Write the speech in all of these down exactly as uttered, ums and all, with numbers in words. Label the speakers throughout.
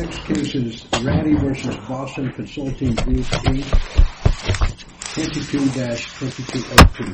Speaker 1: next case is Ratty versus Boston Consulting Group, twenty-two dash twenty-two oh two.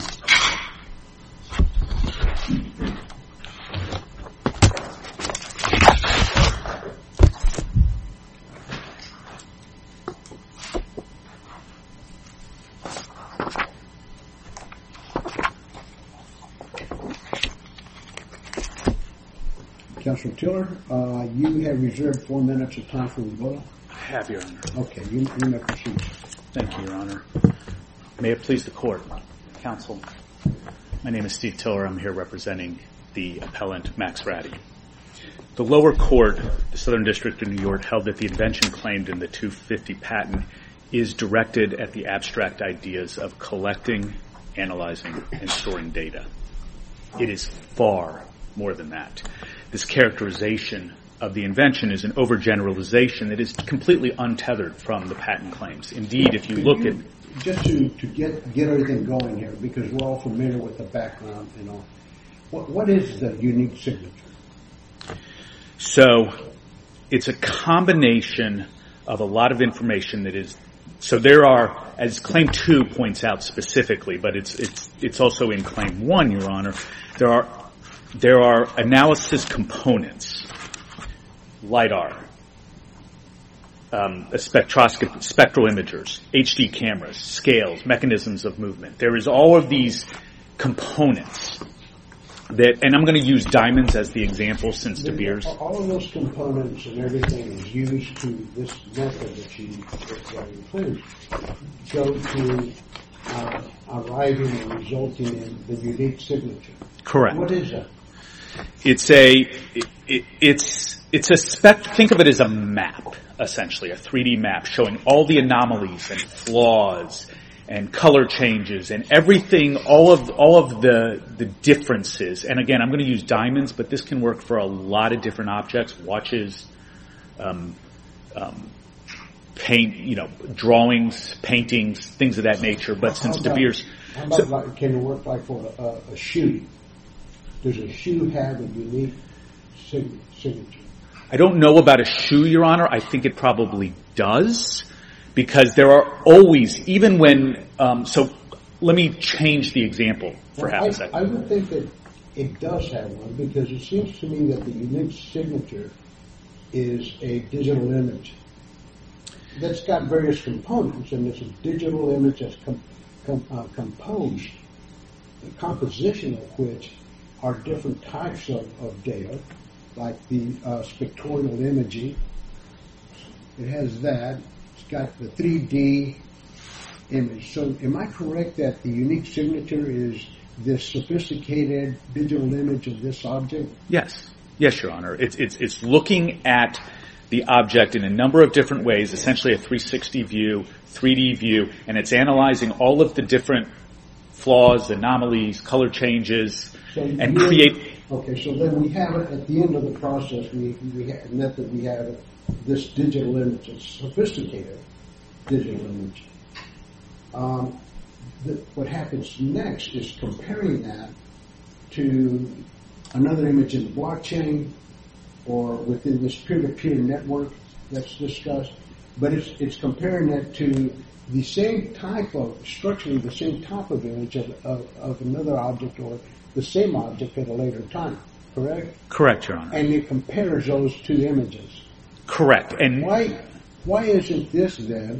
Speaker 1: Councilor Tiller, uh, you have reserved four minutes of time for rebuttal.
Speaker 2: I have, Your Honor.
Speaker 1: Okay, you, you may proceed.
Speaker 2: Thank you, Your Honor. May it please the Court, Counsel. My name is Steve Tiller. I'm here representing the appellant, Max Ratty. The lower court, the Southern District of New York, held that the invention claimed in the two fifty patent is directed at the abstract ideas of collecting, analyzing, and storing data. It is far more than that. This characterization of the invention is an overgeneralization that is completely untethered from the patent claims. Indeed, if you
Speaker 1: Could
Speaker 2: look
Speaker 1: you,
Speaker 2: at...
Speaker 1: Just to, to get get everything going here, because we're all familiar with the background and all, what, what is the unique signature?
Speaker 2: So, it's a combination of a lot of information that is... So there are, as Claim two points out specifically, but it's it's it's also in Claim one, Your Honor, there are There are analysis components, LiDAR, um, a spectroscopy, spectral imagers, H D cameras, scales, mechanisms of movement. There is all of these components that, and I'm going to use diamonds as the example since De Beers.
Speaker 1: All of those components and everything is used to this method that you that includes go to uh, arriving and resulting in the unique signature.
Speaker 2: Correct.
Speaker 1: What is that?
Speaker 2: It's a, it, it, it's, it's a spec, think of it as a map, essentially, a three D map showing all the anomalies and flaws and color changes and everything, all of, all of the, the differences. And again, I'm going to use diamonds, but this can work for a lot of different objects, watches, um, um, paint, you know, drawings, paintings, things of that nature. But
Speaker 1: how
Speaker 2: since
Speaker 1: about,
Speaker 2: De Beers,
Speaker 1: how about
Speaker 2: so,
Speaker 1: like, can it work like for a, a shoe? Does a shoe have a unique sig- signature?
Speaker 2: I don't know about a shoe, Your Honor. I think it probably does, because there are always, even when, um, so let me change the example for
Speaker 1: well,
Speaker 2: half
Speaker 1: I,
Speaker 2: a second.
Speaker 1: I would think that it does have one, because it seems to me that the unique signature is a digital image that's got various components, and it's a digital image that's com- com- uh, composed, the composition of which are different types of, of data, like the uh, spectral imaging. It has that. It's got the three D image. So am I correct that the unique signature is this sophisticated digital image of this object?
Speaker 2: Yes. Yes, Your Honor. It's, it's, it's looking at the object in a number of different ways, essentially a three sixty view, three D view, and it's analyzing all of the different flaws, anomalies, color changes,
Speaker 1: so
Speaker 2: and
Speaker 1: you,
Speaker 2: create...
Speaker 1: Okay, so then we have it at the end of the process, we, we have, method, we have this digital image, a sophisticated digital image. Um, the, what happens next is comparing that to another image in the blockchain or within this peer-to-peer network that's discussed, but it's, it's comparing that to the same type of, structurally the same type of image of, of, of another object or the same object at a later time, correct?
Speaker 2: Correct, Your Honor.
Speaker 1: And it compares those two images.
Speaker 2: Correct. And
Speaker 1: why why isn't this then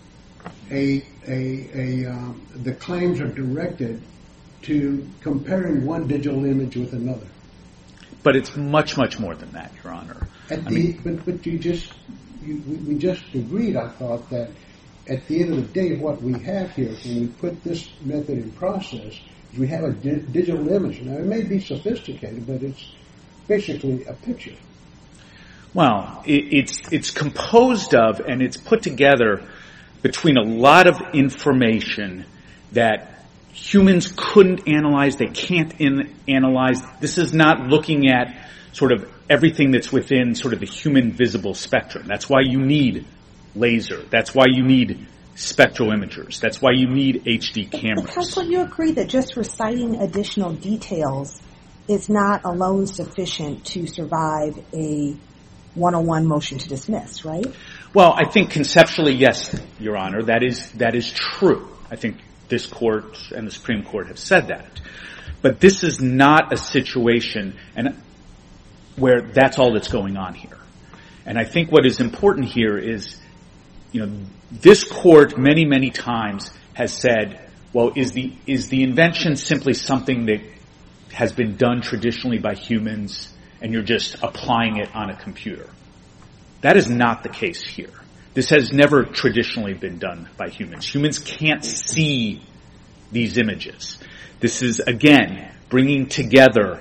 Speaker 1: a a a um, the claims are directed to comparing one digital image with another?
Speaker 2: But it's much, much more than that, Your Honor.
Speaker 1: At
Speaker 2: I
Speaker 1: the,
Speaker 2: mean,
Speaker 1: but but you just you, we just agreed, I thought, that at the end of the day, what we have here, when we put this method in process, is we have a di- digital image. Now, it may be sophisticated, but it's basically a picture.
Speaker 2: Well, it, it's it's composed of and it's put together between a lot of information that humans couldn't analyze, they can't in, analyze. This is not looking at sort of everything that's within sort of the human visible spectrum. That's why you need laser. That's why you need spectral imagers. That's why you need H D cameras.
Speaker 3: But counsel, you agree that just reciting additional details is not alone sufficient to survive a one oh one motion to dismiss, right?
Speaker 2: Well, I think conceptually, yes, Your Honor, that is that is true. I think this Court and the Supreme Court have said that. But this is not a situation and where that's all that's going on here. And I think what is important here is, you know, this Court many, many times has said, well, is the is the invention simply something that has been done traditionally by humans and you're just applying it on a computer? That is not the case here. This has never traditionally been done by humans. Humans can't see these images. This is, again, bringing together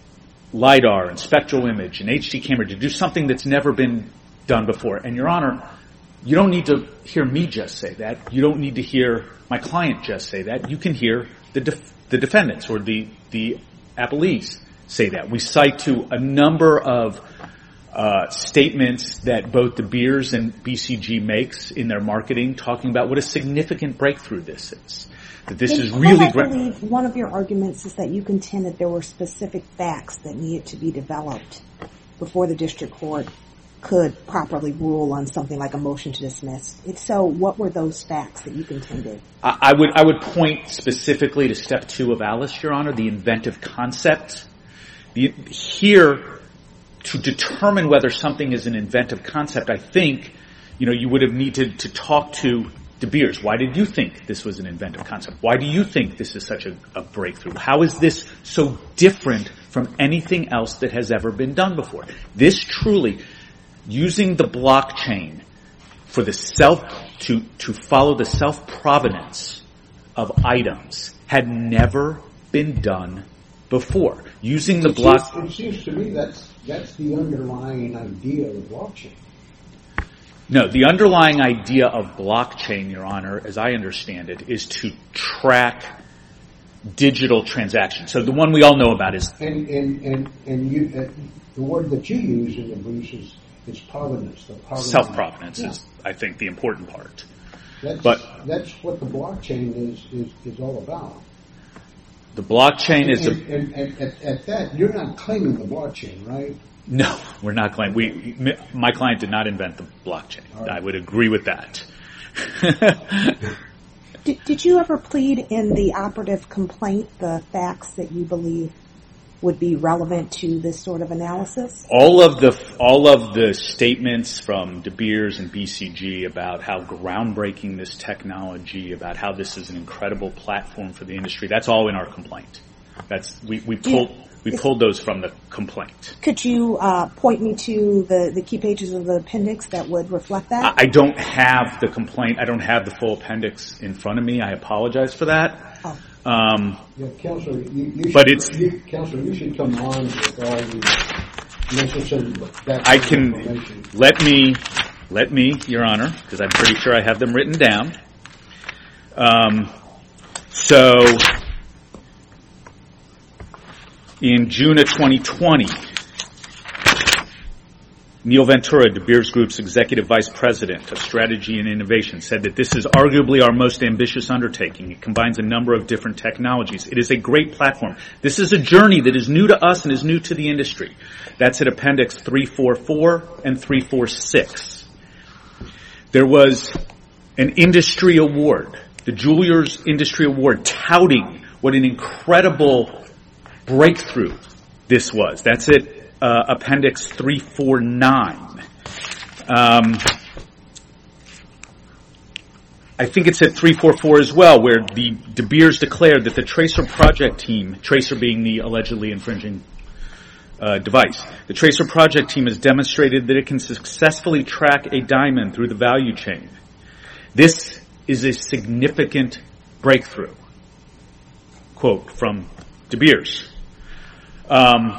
Speaker 2: LiDAR and spectral image and H D camera to do something that's never been done before. And, Your Honor, you don't need to hear me just say that. You don't need to hear my client just say that. You can hear the def- the defendants or the, the appellees say that. We cite to a number of uh, statements that both De Beers and B C G makes in their marketing, talking about what a significant breakthrough this is. That this
Speaker 3: and
Speaker 2: is really
Speaker 3: I
Speaker 2: great.
Speaker 3: believe one of your arguments is that you contend that there were specific facts that needed to be developed before the district court could properly rule on something like a motion to dismiss. If so, what were those facts that you contended?
Speaker 2: I, I would I would point specifically to step two of Alice, Your Honor, the inventive concept. The, here, to determine whether something is an inventive concept, I think, you know, you would have needed to talk to De Beers. Why did you think this was an inventive concept? Why do you think this is such a, a breakthrough? How is this so different from anything else that has ever been done before? This truly, using the blockchain for the self, to, to follow the self-provenance of items had never been done before. Using the block...
Speaker 1: It seems to me that's, that's the underlying idea of blockchain.
Speaker 2: No, the underlying idea of blockchain, Your Honor, as I understand it, is to track digital transactions. So the one we all know about is...
Speaker 1: And and and, and you, uh, the word that you use in the briefs is, is provenance. The provenance.
Speaker 2: Self-provenance
Speaker 1: yeah.
Speaker 2: is, I think, the important part.
Speaker 1: That's,
Speaker 2: but
Speaker 1: that's what the blockchain is, is, is all about.
Speaker 2: The blockchain
Speaker 1: and,
Speaker 2: is...
Speaker 1: And,
Speaker 2: a,
Speaker 1: and, and at, at that, you're not claiming the blockchain, right?
Speaker 2: No, we're not claiming. We, my client did not invent the blockchain. Right. I would agree with that.
Speaker 3: did, did you ever plead in the operative complaint the facts that you believe would be relevant to this sort of analysis?
Speaker 2: All of the all of the statements from De Beers and B C G about how groundbreaking this technology, about how this is an incredible platform for the industry, that's all in our complaint. That's we, we pulled. Yeah. We pulled those from the complaint.
Speaker 3: Could you uh, point me to the, the key pages of the appendix that would reflect that?
Speaker 2: I don't have the complaint. I don't have the full appendix in front of me. I apologize for that.
Speaker 3: Oh.
Speaker 2: Um,
Speaker 1: yeah, Counselor, you, you
Speaker 2: but
Speaker 1: should,
Speaker 2: it's,
Speaker 1: you, Counselor, you should come on with all the necessary background
Speaker 2: I can,
Speaker 1: information.
Speaker 2: let me, let me, Your Honor, because I'm pretty sure I have them written down. Um, so... In June of twenty twenty, Neil Ventura, De Beers Group's Executive Vice President of Strategy and Innovation, said that this is arguably our most ambitious undertaking. It combines a number of different technologies. It is a great platform. This is a journey that is new to us and is new to the industry. That's at Appendix three forty-four and three forty-six. There was an industry award, the Juilliard Industry Award, touting what an incredible breakthrough this was. That's at uh, Appendix three forty-nine. Um, I think it's at three forty-four as well, where the De Beers declared that the Tracer project team, Tracer being the allegedly infringing uh, device, the Tracer project team has demonstrated that it can successfully track a diamond through the value chain. This is a significant breakthrough. Quote from De Beers. Um,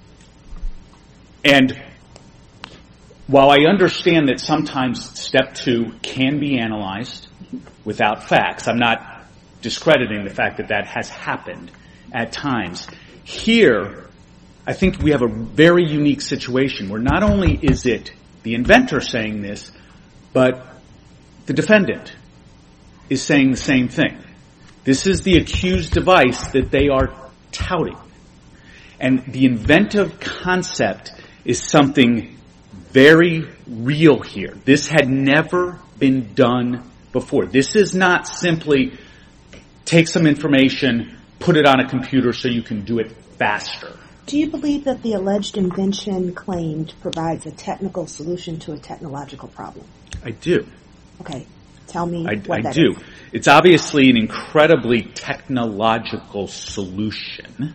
Speaker 2: and while I understand that sometimes step two can be analyzed without facts, I'm not discrediting the fact that that has happened at times. Here, I think we have a very unique situation where not only is it the inventor saying this, but the defendant is saying the same thing. This is the accused device that they are touting. And the inventive concept is something very real here. This had never been done before. This is not simply take some information, put it on a computer so you can do it faster.
Speaker 3: Do you believe that the alleged invention claimed provides a technical solution to a technological problem?
Speaker 2: I do.
Speaker 3: Okay. Tell me
Speaker 2: I,
Speaker 3: what
Speaker 2: I
Speaker 3: that
Speaker 2: do.
Speaker 3: is.
Speaker 2: It's obviously an incredibly technological solution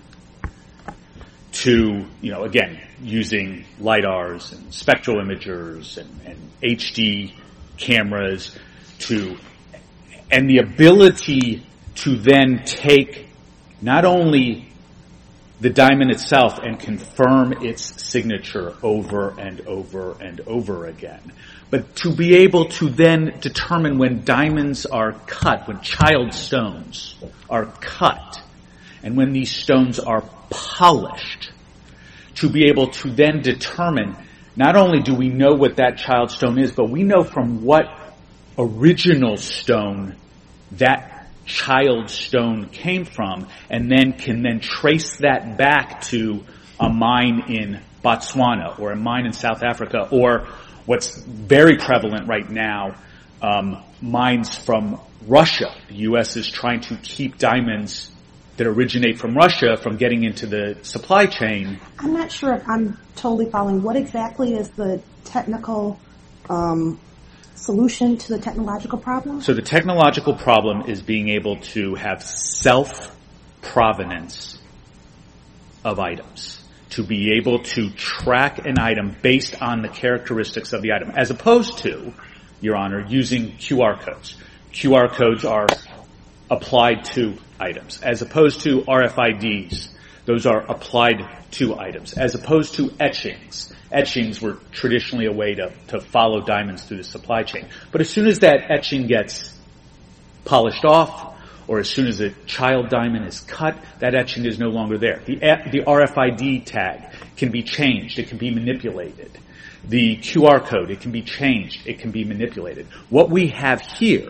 Speaker 2: to, you know, again, using LiDARs and spectral imagers and, and H D cameras to, and the ability to then take not only the diamond itself and confirm its signature over and over and over again, but to be able to then determine when diamonds are cut, when child stones are cut, and when these stones are polished, to be able to then determine, not only do we know what that child stone is, but we know from what original stone that child stone came from, and then can then trace that back to a mine in Botswana or a mine in South Africa, or what's very prevalent right now, um, mines from Russia. The U S is trying to keep diamonds that originate from Russia from getting into the supply chain.
Speaker 3: I'm not sure if I'm totally following. What exactly is the technical um, solution to the technological problem?
Speaker 2: So the technological problem is being able to have self-provenance of items, to be able to track an item based on the characteristics of the item, as opposed to, Your Honor, using Q R codes. Q R codes are applied to items, as opposed to R F I Ds. Those are applied to items, as opposed to etchings. Etchings were traditionally a way to, to follow diamonds through the supply chain. But as soon as that etching gets polished off, or as soon as a child diamond is cut, that etching is no longer there. The, the R F I D tag can be changed. It can be manipulated. The Q R code, it can be changed. It can be manipulated. What we have here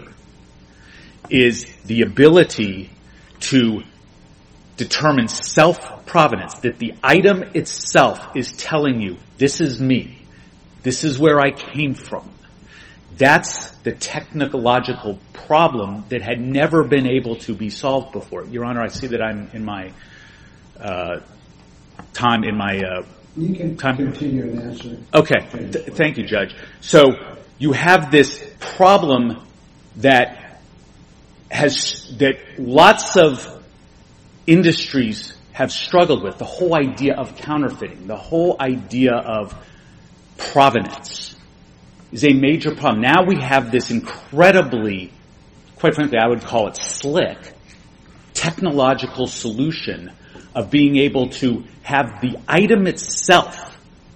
Speaker 2: is the ability to determine self-provenance, that the item itself is telling you, this is me. This is where I came from. That's the technological problem that had never been able to be solved before. Your Honor, I see that I'm in my uh, time, in my uh,
Speaker 1: You can
Speaker 2: time.
Speaker 1: continue and answer.
Speaker 2: Okay. Th- thank you, Judge. So you have this problem that has, that lots of industries have struggled with, the whole idea of counterfeiting, the whole idea of provenance is a major problem. Now we have this incredibly, quite frankly, I would call it slick, technological solution of being able to have the item itself,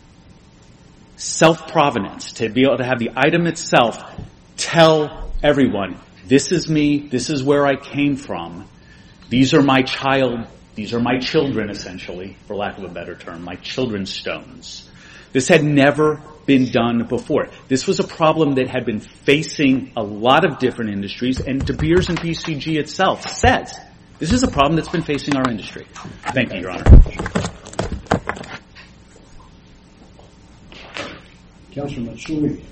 Speaker 2: self-provenance, to be able to have the item itself tell everyone, this is me, this is where I came from, these are my child, these are my children, essentially, for lack of a better term, my children's stones. This had never been done before. This was a problem that had been facing a lot of different industries, and De Beers and B C G itself says this is a problem that's been facing our industry. Thank you, Your Honor.
Speaker 1: Councilor Matsui.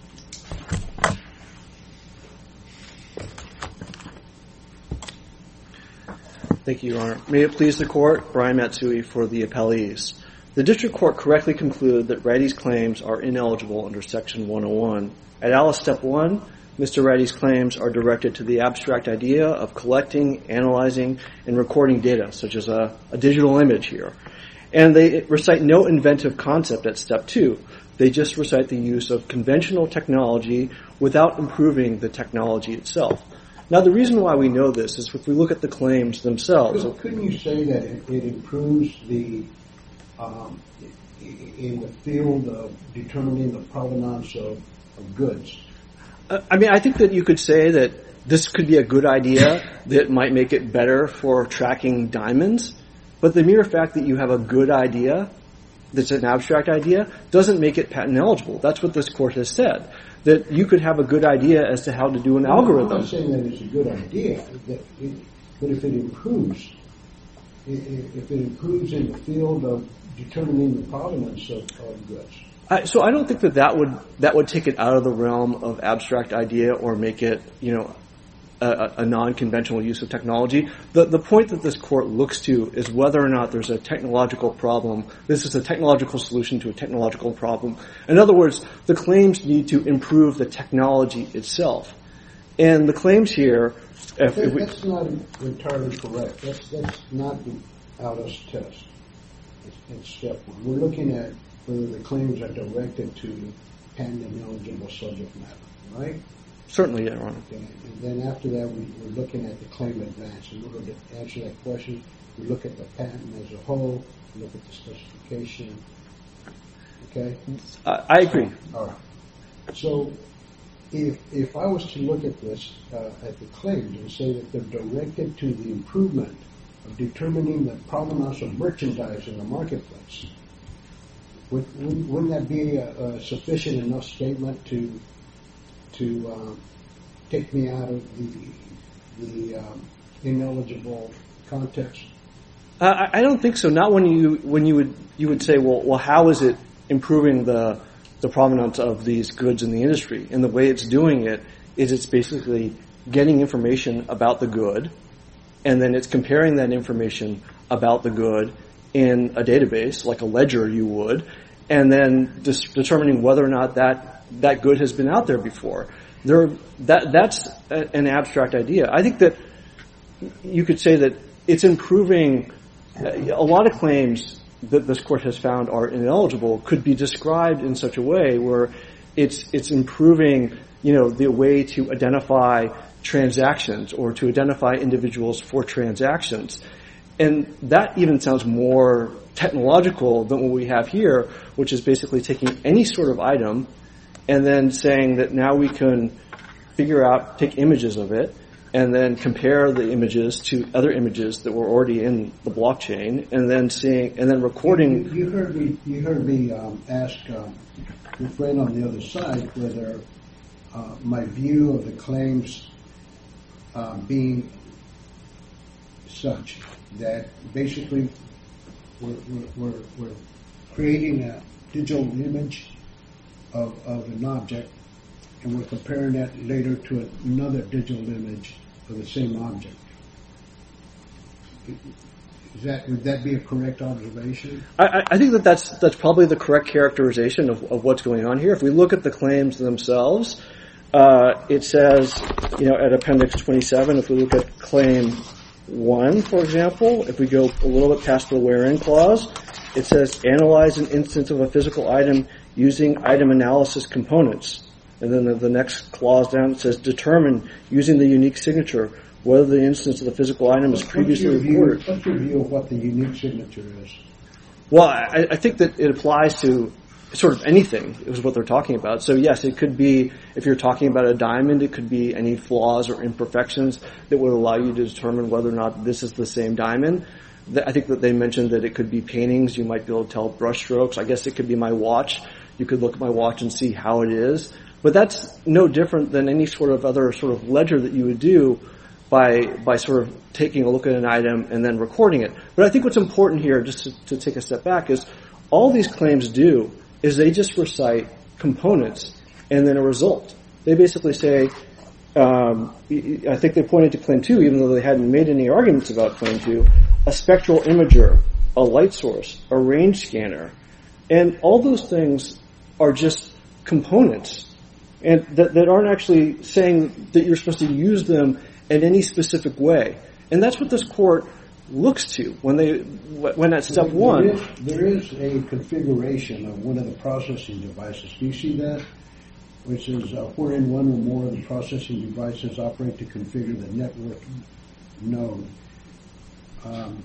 Speaker 4: Thank you, Your Honor. May it please the Court, Brian Matsui for the appellees. The District Court correctly concluded that Ratty's claims are ineligible under Section one oh one. At Alice Step one, Mister Ratty's claims are directed to the abstract idea of collecting, analyzing, and recording data, such as a, a digital image here. And they recite no inventive concept at Step two. They just recite the use of conventional technology without improving the technology itself. Now, the reason why we know this is if we look at the claims themselves.
Speaker 1: Couldn't you say that it, it improves the, um, in the field of determining the provenance of, of goods?
Speaker 4: Uh, I mean, I think that you could say that this could be a good idea that might make it better for tracking diamonds, but the mere fact that you have a good idea that's an abstract idea doesn't make it patent eligible. That's what this Court has said. That you could have a good idea as to how to do an
Speaker 1: well,
Speaker 4: algorithm.
Speaker 1: I'm not saying that it's a good idea, that it, but if it improves, if it improves in the field of determining the provenance of, of goods.
Speaker 4: I, so I don't think that that would that would take it out of the realm of abstract idea or make it, you know, a, a non-conventional use of technology. The the point that this court looks to is whether or not there's a technological problem. This is a technological solution to a technological problem. In other words, the claims need to improve the technology itself. And the claims here, if,
Speaker 1: that,
Speaker 4: if we,
Speaker 1: that's not entirely correct. That's that's not the Alice test. It's, it's step one. We're looking at whether the claims are directed to patent ineligible subject matter, right?
Speaker 4: Certainly, Your Honor.
Speaker 1: Okay. And then after that, we, we're looking at the claim advance. In order to answer that question, we look at the patent as a whole, we look at the specification. Okay?
Speaker 4: I, I agree.
Speaker 1: All right. So if if I was to look at this, uh, at the claims and say that they're directed to the improvement of determining the provenance of merchandise in the marketplace, would, wouldn't, wouldn't that be a, a sufficient enough statement to to um, take me out of the the um, ineligible context?
Speaker 4: Uh, I don't think so. Not when you when you would you would say, well, well, how is it improving the the provenance of these goods in the industry? And the way it's doing it is it's basically getting information about the good, and then it's comparing that information about the good in a database, like a ledger you would, and then dis- determining whether or not that, that good has been out there before. There, that that's a, an abstract idea. I think that you could say that it's improving. A lot of claims that this court has found are ineligible could be described in such a way where it's it's improving, you know, the way to identify transactions or to identify individuals for transactions. And that even sounds more technological than what we have here, which is basically taking any sort of item and then saying that now we can figure out, take images of it, and then compare the images to other images that were already in the blockchain, and then seeing, and then recording.
Speaker 1: You, you heard me. You heard me um, ask um, your friend on the other side whether uh, my view of the claims uh, being such that basically we're, we're, we're, we're creating a digital image of, of an object, and we're comparing that later to another digital image of the same object. Is that, would that be a correct observation?
Speaker 4: I, I think that that's, that's probably the correct characterization of, of what's going on here. If we look at the claims themselves, uh, it says, you know, at Appendix twenty-seven, if we look at Claim one, for example, if we go a little bit past the wherein clause, it says, analyze an instance of a physical item using item analysis components. And then the, the next clause down says, determine, using the unique signature, whether the instance of the physical item is previously
Speaker 1: what's your
Speaker 4: recorded.
Speaker 1: View, what's your view of what the unique signature is?
Speaker 4: Well, I, I think that it applies to sort of anything, is what they're talking about. So yes, it could be, if you're talking about a diamond, it could be any flaws or imperfections that would allow you to determine whether or not this is the same diamond. I think that they mentioned that it could be paintings. You might be able to tell brush strokes. I guess it could be my watch. You could look at my watch and see how it is. But that's no different than any sort of other sort of ledger that you would do by by sort of taking a look at an item and then recording it. But I think what's important here, just to, to take a step back, is all these claims do is they just recite components and then a result. They basically say, um, I think they pointed to Claim two, even though they hadn't made any arguments about Claim two, a spectral imager, a light source, a range scanner. And all those things are just components and that, that aren't actually saying that you're supposed to use them in any specific way. And that's what this court looks to when they when at step
Speaker 1: there,
Speaker 4: one.
Speaker 1: There is, there is a configuration of one of the processing devices. Do you see that? Which is uh, wherein one or more of the processing devices operate to configure the network node. Um,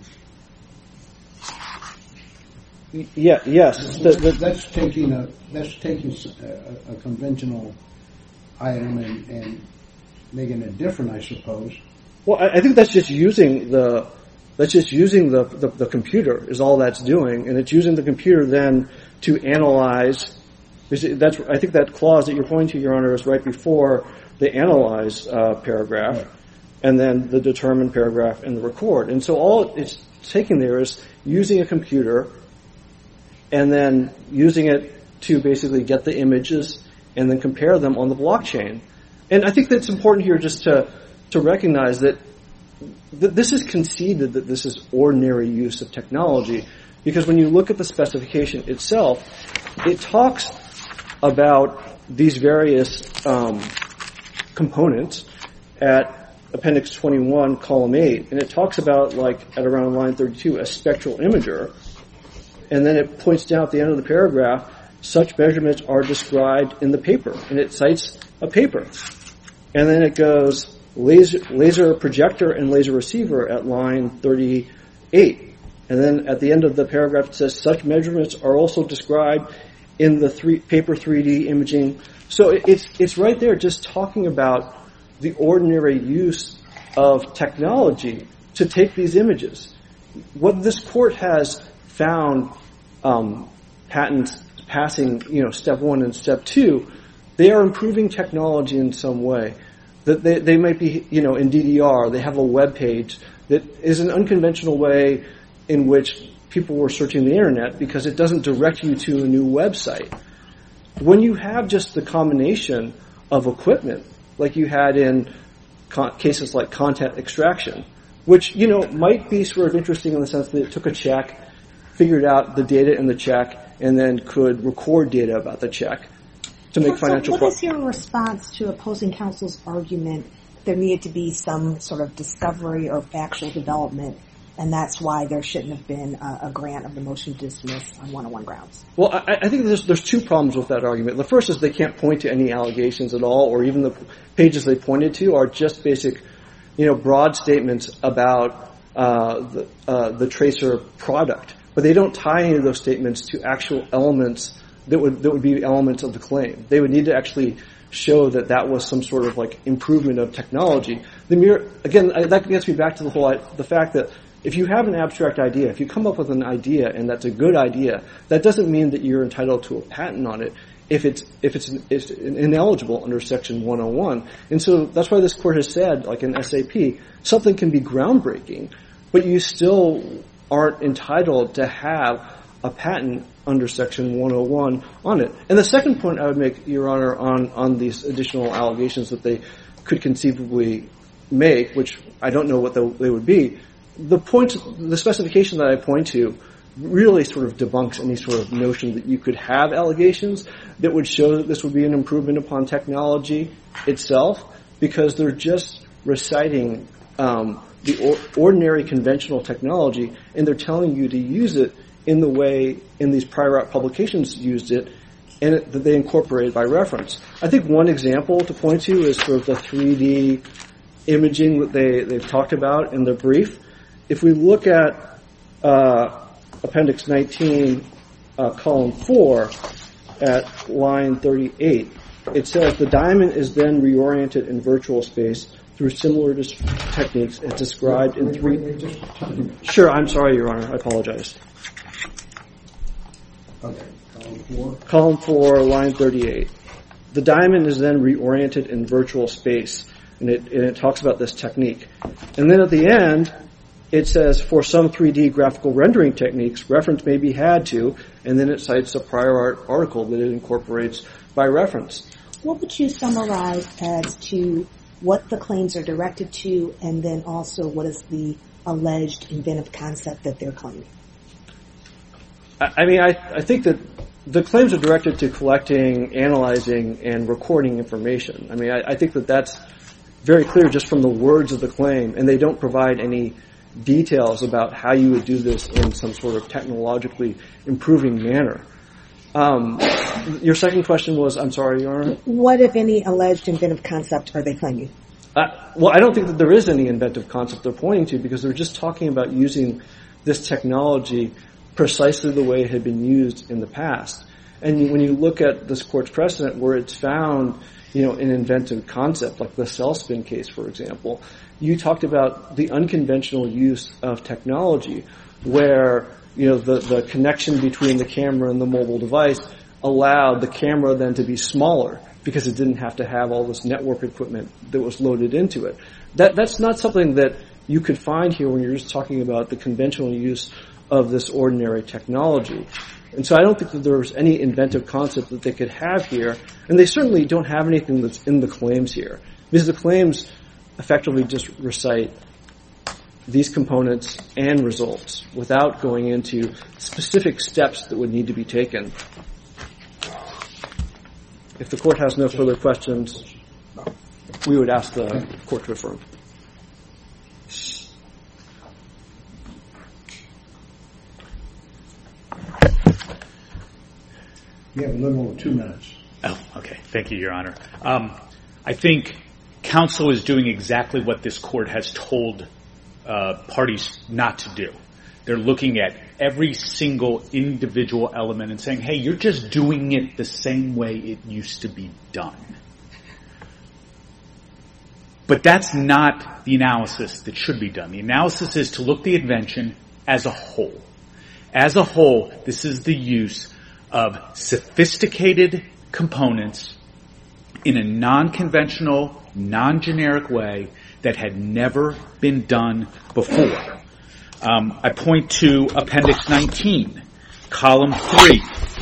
Speaker 4: yeah. Yes.
Speaker 1: The, the, that's taking a that's taking a, a conventional item and, and making it different, I suppose.
Speaker 4: Well, I, I think that's just using the that's just using the, the the computer is all that's doing, and it's using the computer then to analyze. That's I think that clause that you're pointing to, Your Honor, is right before the analyze uh, paragraph, right, and then the determine paragraph and the record. And so all it's taking there is using a computer and then using it to basically get the images and then compare them on the blockchain. And I think that's important here just to, to recognize that th- this is conceded that this is ordinary use of technology, because when you look at the specification itself, it talks about these various um, components at Appendix twenty-one, Column eight, and it talks about, like, at around line thirty-two, a spectral imager, and then it points down at the end of the paragraph, such measurements are described in the paper, and it cites a paper. And then it goes laser, laser projector and laser receiver at line thirty-eight. And then at the end of the paragraph it says such measurements are also described in the three, paper three D imaging. So it, it's it's right there just talking about the ordinary use of technology to take these images. What this court has found um, patents passing, you know, step one and step two, they are improving technology in some way. That they, they might be, you know, in D D R, they have a web page that is an unconventional way in which people were searching the internet because it doesn't direct you to a new website. When you have just the combination of equipment, like you had in con- cases like content extraction, which, you know, might be sort of interesting in the sense that it took a check, figured out the data in the check, and then could record data about the check to make
Speaker 3: so
Speaker 4: financial.
Speaker 3: What pro- is your response to opposing counsel's argument there needed to be some sort of discovery or factual development, and that's why there shouldn't have been a, a grant of the motion to dismiss on one oh one grounds?
Speaker 4: Well, I, I think there's, there's two problems with that argument. The first is they can't point to any allegations at all, or even the pages they pointed to are just basic, you know, broad statements about uh, the, uh, the tracer product. But they don't tie any of those statements to actual elements that would that would be elements of the claim. They would need to actually show that that was some sort of like improvement of technology. The mere again that gets me back to the whole the fact that if you have an abstract idea, if you come up with an idea and that's a good idea, that doesn't mean that you're entitled to a patent on it if it's if it's, it's ineligible under Section one oh one. And so that's why this court has said, like in S A P, something can be groundbreaking, but you still aren't entitled to have a patent under Section one oh one on it. And the second point I would make, Your Honor, on, on these additional allegations that they could conceivably make, which I don't know what the, they would be, the point, the specification that I point to really sort of debunks any sort of notion that you could have allegations that would show that this would be an improvement upon technology itself, because they're just reciting um, the or- ordinary conventional technology, and they're telling you to use it in the way in these prior art publications used it, and it, that they incorporated by reference. I think one example to point to is sort of the three D imaging that they, they've talked about in their brief. If we look at uh, Appendix nineteen, uh, Column four, at line thirty-eight, it says the diamond is then reoriented in virtual space through similar dis- techniques as described in three... Sure, I'm sorry, Your Honor. I apologize.
Speaker 1: Okay, column four.
Speaker 4: Column four, line thirty-eight. The diamond is then reoriented in virtual space, and it, and it talks about this technique. And then at the end, it says, for some three D graphical rendering techniques, reference may be had to, and then it cites a prior art article that it incorporates by reference.
Speaker 3: What would you summarize as to what the claims are directed to, and then also what is the alleged inventive concept that they're claiming?
Speaker 4: I mean, I, I think that the claims are directed to collecting, analyzing, and recording information. I mean, I, I think that that's very clear just from the words of the claim, and they don't provide any details about how you would do this in some sort of technologically improving manner. Um, your second question was, I'm sorry, Your Honor?
Speaker 3: What, if any, alleged inventive concept are they claiming?
Speaker 4: Uh, well, I don't think that there is any inventive concept they're pointing to, because they're just talking about using this technology precisely the way it had been used in the past. And when you look at this court's precedent where it's found, you know, an inventive concept, like the cell spin case, for example, you talked about the unconventional use of technology where, you know, the, the connection between the camera and the mobile device allowed the camera then to be smaller because it didn't have to have all this network equipment that was loaded into it. That, that's not something that you could find here when you're just talking about the conventional use of this ordinary technology. And so I don't think that there's any inventive concept that they could have here, and they certainly don't have anything that's in the claims here, because the claims effectively just recite these components and results without going into specific steps that would need to be taken. If the court has no further questions, we would ask the court to affirm.
Speaker 1: You have a little over two minutes.
Speaker 2: Oh, okay. Thank you, Your Honor. Um, I think counsel is doing exactly what this court has told uh, parties not to do. They're looking at every single individual element and saying, hey, you're just doing it the same way it used to be done. But that's not the analysis that should be done. The analysis is to look at the invention as a whole. As a whole, this is the use of sophisticated components in a non-conventional, non-generic way that had never been done before. Um, I point to Appendix nineteen, Column three,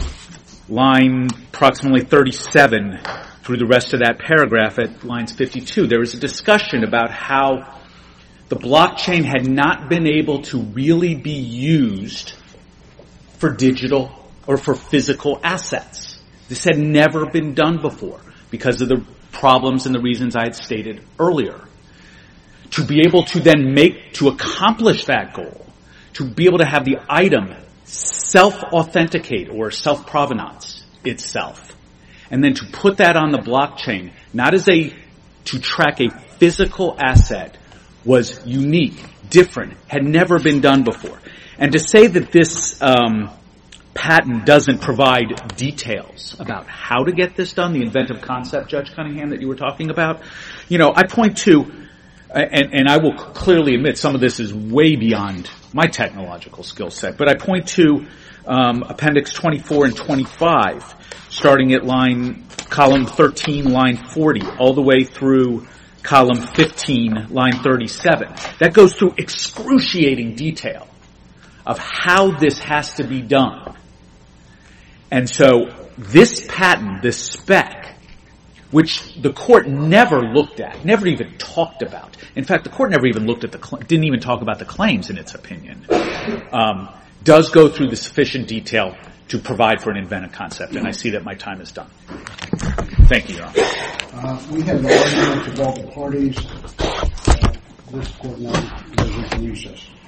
Speaker 2: line approximately thirty-seven through the rest of that paragraph at lines fifty-two. There was a discussion about how the blockchain had not been able to really be used for digital or for physical assets. This had never been done before because of the problems and the reasons I had stated earlier. To be able to then make, to accomplish that goal, to be able to have the item self-authenticate or self-provenance itself, and then to put that on the blockchain, not as a, to track a physical asset, was unique, different, had never been done before. And to say that this um, patent doesn't provide details about how to get this done, the inventive concept, Judge Cunningham, that you were talking about, you know, I point to, and, and I will clearly admit some of this is way beyond my technological skill set, but I point to um, Appendix twenty-four and twenty-five, starting at line, column thirteen, line forty, all the way through column fifteen, line thirty-seven. That goes through excruciating detail of how this has to be done. And so this patent, this spec, which the court never looked at, never even talked about. In fact, the court never even looked at the, didn't even talk about the claims in its opinion, um, does go through the sufficient detail to provide for an inventive concept. And I see that my time is done. Thank you, Your Honor.
Speaker 1: Uh, we have the argument of all the parties. Uh, this court now is in recess.